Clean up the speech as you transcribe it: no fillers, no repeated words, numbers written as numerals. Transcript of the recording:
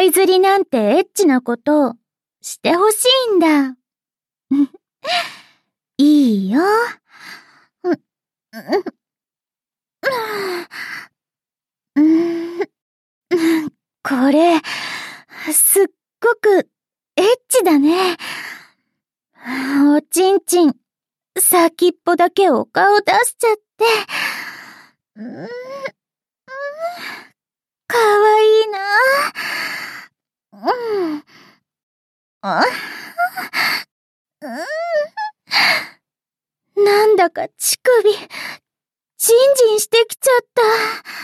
いずりなんてエッチなことしてほしいんだ。いいよ。これ、すっごくエッチだね。おちんちん、先っぽだけお顔出しちゃって。かわいいな。なんだか乳首、ジンジンしてきちゃった。